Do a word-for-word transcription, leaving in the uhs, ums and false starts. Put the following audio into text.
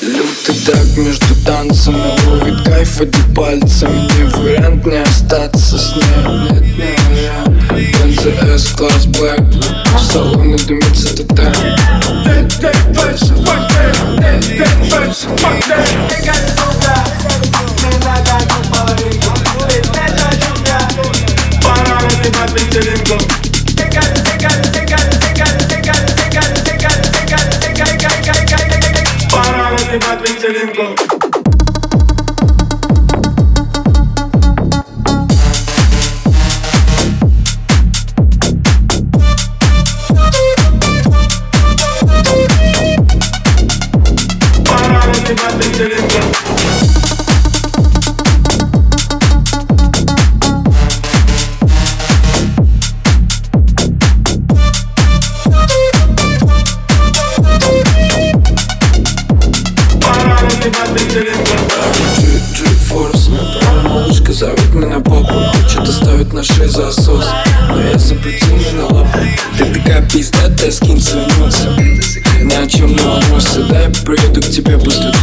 Лютый так между танцами, ловит кайф, води пальцами. Не вариант не остаться с ней, нет, не вариант. Бензы эс, класс блэк, в салоне дымится ТТ. Джи-форс, малышка зовет меня папа, хочет оставить на шее засос, но я запретил мне на лапу. Ты такая пиздатая, скинь свои эмоции, ни о чем не волнуйся. Дай я приеду к тебе после